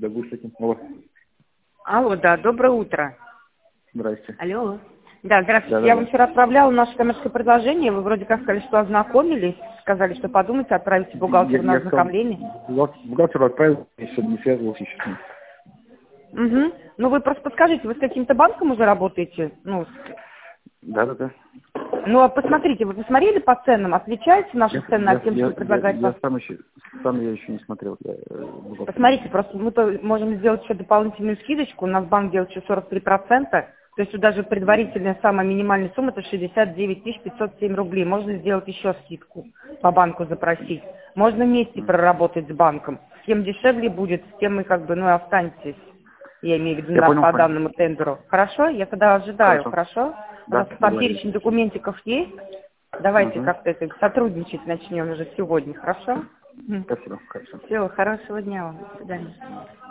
Дагустин. Алло. Алло, да, доброе утро. Здрасте. Алло. Да, здравствуйте. Да. Я вам вчера отправляла наше коммерческое предложение. Вы вроде как сказали, что ознакомились. Сказали, что подумайте, отправите бухгалтеру на ознакомление. Бухгалтеру отправил, еще не связывался еще с ним. Угу. Ну, вы просто подскажите, вы с каким-то банком уже работаете? Ну, Да. ну, а посмотрите, вы посмотрели по ценам? Отличаются наши цены от тем, что предлагает Я вас? сам еще не смотрел. Посмотрите, просто мы можем сделать еще дополнительную скидочку. У нас банк делает еще 43%. То есть даже предварительная самая минимальная сумма это 69 507 рублей. Можно сделать еще скидку по банку запросить. Можно вместе проработать с банком. С кем дешевле будет, с тем и и останетесь. Я имею в виду по данному тендеру. Хорошо? Я тогда ожидаю. Хорошо? У нас там перечень документиков есть. Давайте как-то это сотрудничать начнем уже сегодня. Хорошо? Спасибо. Хорошо. Все, хорошего дня вам. До свидания.